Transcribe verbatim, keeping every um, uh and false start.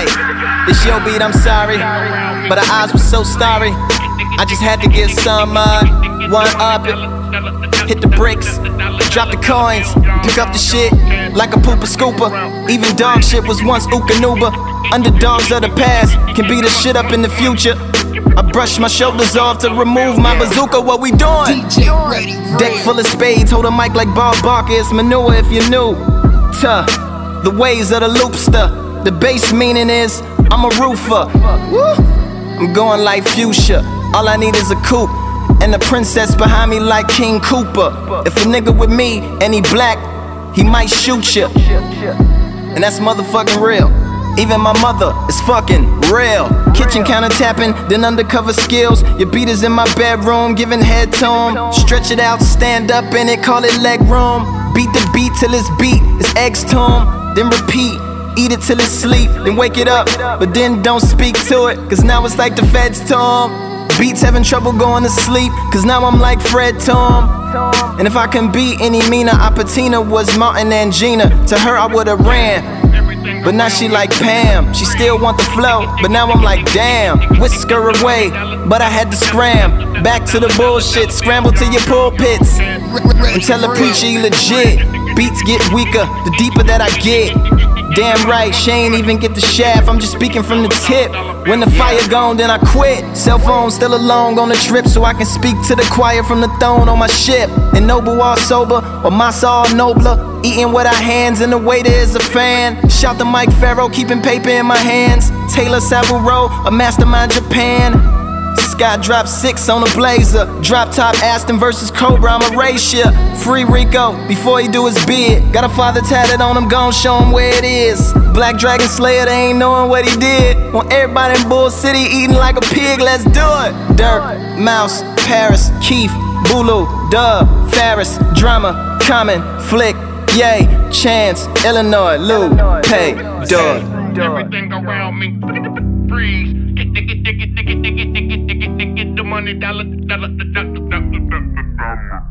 Hey, it's your beat, I'm sorry, but her eyes were so starry. I just had to get some, uh, one up it. Hit the bricks, drop the coins, pick up the shit like a pooper scooper. Even dog shit was once ooka-nooba. Underdogs of the past can beat the shit up in the future. I brush my shoulders off to remove my bazooka. What we doing? Deck full of spades, hold a mic like Bob Barker. It's manure if you're new to the ways of the loopster. The base meaning is I'm a roofer. Woo. I'm going like fuchsia. All I need is a coupe and a princess behind me like King Cooper. If a nigga with me and he black, he might shoot ya. And that's motherfucking real. Even my mother is fucking real. Kitchen counter tapping, then undercover skills. Your beat is in my bedroom, giving head to him. Stretch it out, stand up in it, call it leg room. Beat the beat till it's beat, it's eggs to him. Then repeat, eat it till it's sleep, then wake it up. But then don't speak to it, cause now it's like the feds to him. Beats having trouble going to sleep, cause now I'm like Fred to him. And if I can be any meaner, Apatina was Martin and Gina. To her I would've ran, but now she like Pam. She still want the flow, but now I'm like damn. Whisk her away, but I had to scram. Back to the bullshit, scramble to your pulpits and tell the preacher he legit. Beats get weaker, the deeper that I get. Damn right, she ain't even get the shaft, I'm just speaking from the tip. When the fire gone, then I quit. Cell phone still alone on the trip, so I can speak to the choir from the throne on my ship. And noble all sober, or massa all nobler. Eating with our hands, and the waiter is a fan. Shout to Mike Farrow, keeping paper in my hands. Taylor Savaro, a mastermind Japan. Scott dropped six on a blazer. Drop top Aston versus Cobra, I'm a ratio. Free Rico before he do his bid. Got a father tatted on him, gon' show him where it is. Black Dragon Slayer, they ain't knowing what he did. Want everybody in Bull City eating like a pig, let's do it. Dirk, Mouse, Paris, Keith, Bulu, Dub, Ferris, Drama, Common, Flick, Yay, Chance, Illinois, Lou, Pay, Dub. Everything around me, freeze. Get, get, get, get, get, get, get, get, get, get, get, get the money, dollar, dollar, dollar, dollar, dollar.